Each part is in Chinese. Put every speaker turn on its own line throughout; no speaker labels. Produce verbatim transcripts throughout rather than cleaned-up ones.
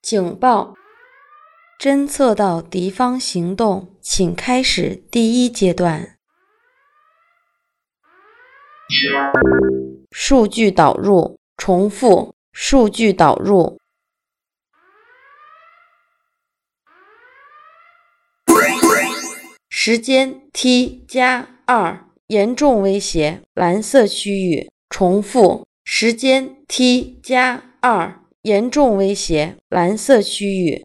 警报，侦测到敌方行动，请开始第一阶段。数据导入，重复，数据导入。时间 T 加二，严重威胁，蓝色区域，重复，时间 T 加二，严重威胁，蓝色区域。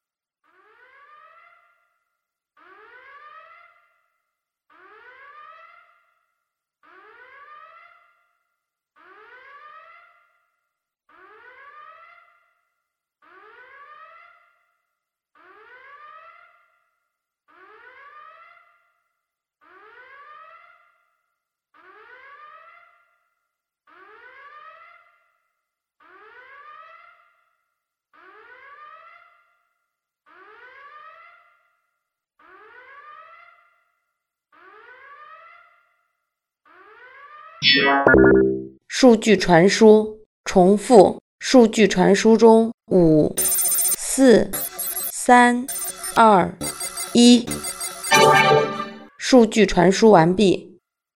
数据传输，重复，数据传输中五、四、三、二、一，数据传输完毕。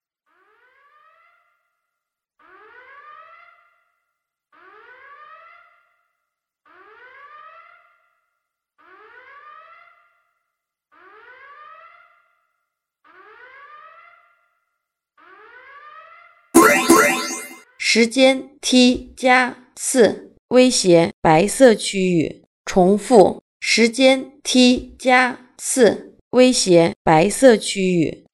时间 T 加四，威胁，白色区域，重复，时间 T 加四，威胁，白色区域。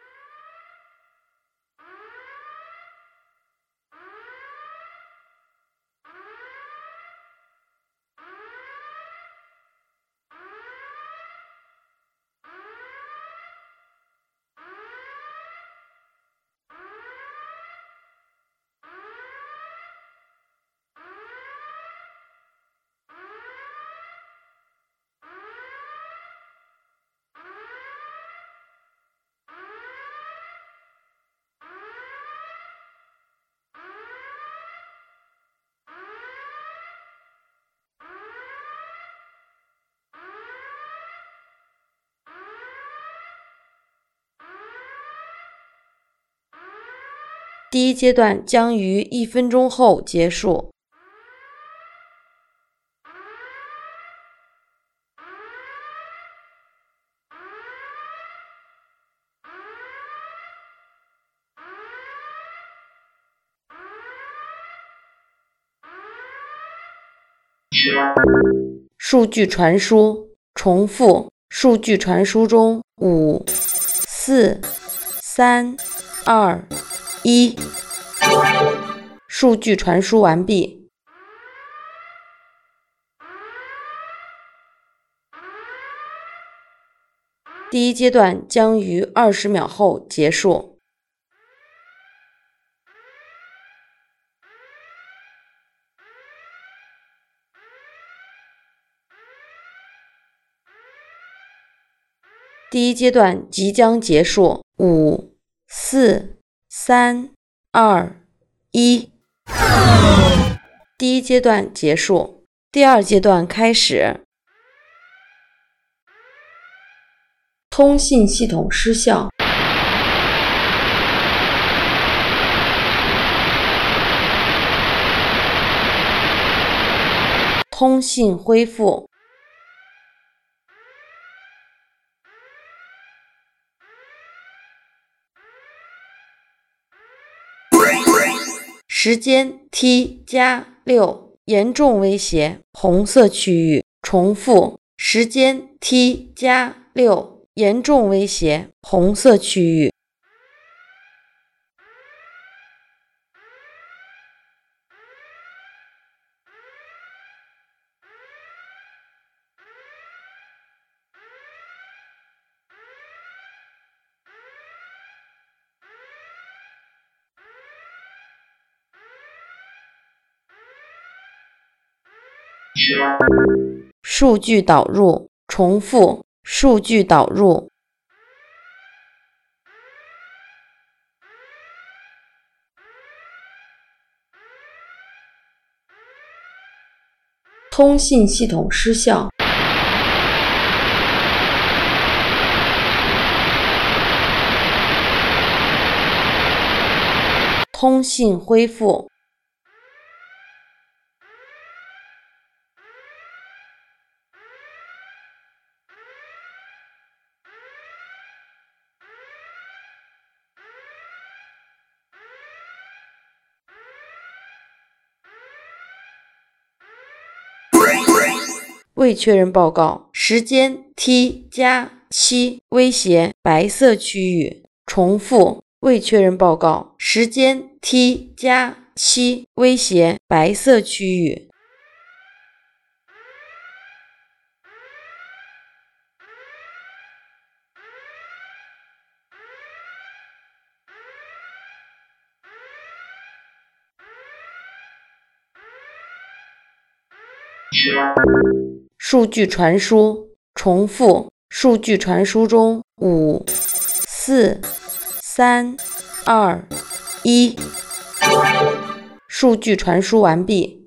第一阶段将于一分钟后结束。数据传输，重复，数据传输中五、四、三、二、一，数据传输完毕。第一阶段将于二十秒后结束。第一阶段即将结束，五、四、三、二、一。第一阶段结束，第二阶段开始。通信系统失效。通信恢复。时间 T 加六，严重威胁，红色区域，重复，时间 T 加六，严重威胁，红色区域。数据导入，重复，数据导入。 通信系统失效。通信恢复。未确认报告，时间 T 加七，威胁白色区域。重复，未确认报告，时间 T 加七，威胁白色区域。数据传输，重复，数据传输中五、四、三、二、一。数据传输完毕。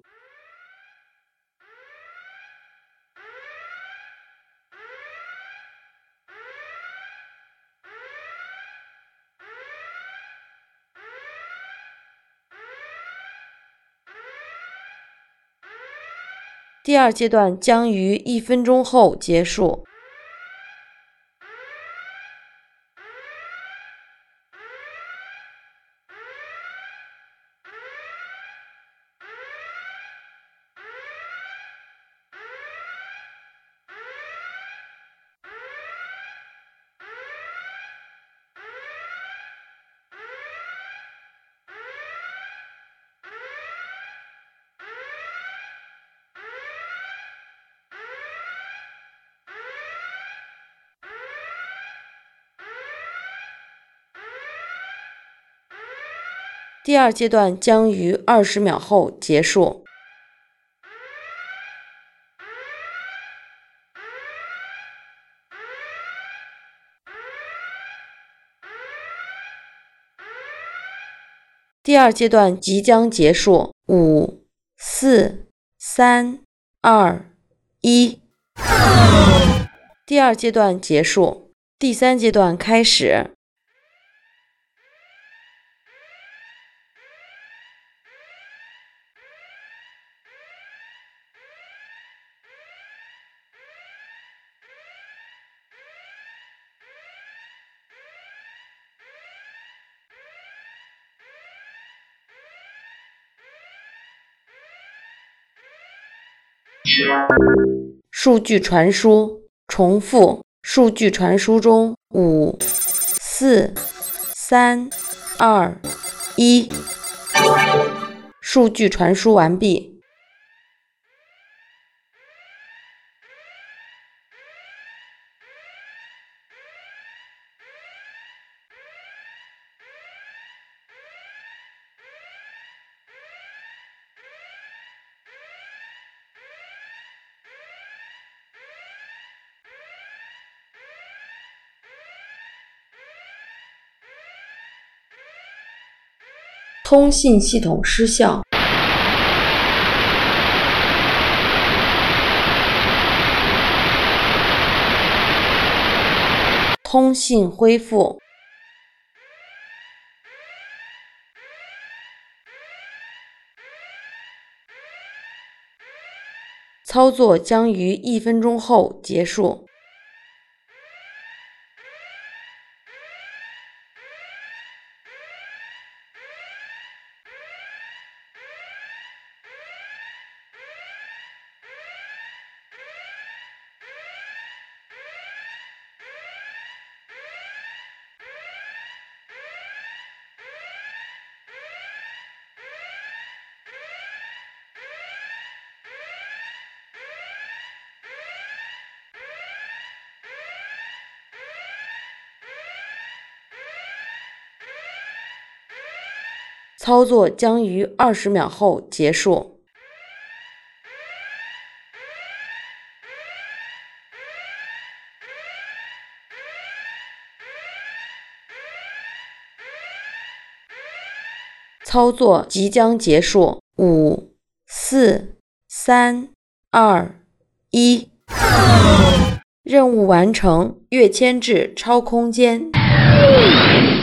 第二阶段将于一分钟后结束。第二阶段将于二十秒后结束。第二阶段即将结束。五、四、三、二、一。第二阶段结束，第三阶段开始。数据传输，重复，数据传输中五、四、三、二、一。数据传输完毕。通信系统失效。通信恢复。操作将于一分钟后结束。操作将于二十秒后结束。操作即将结束。五、四、三、 二、一。任务完成，跃迁至超空间。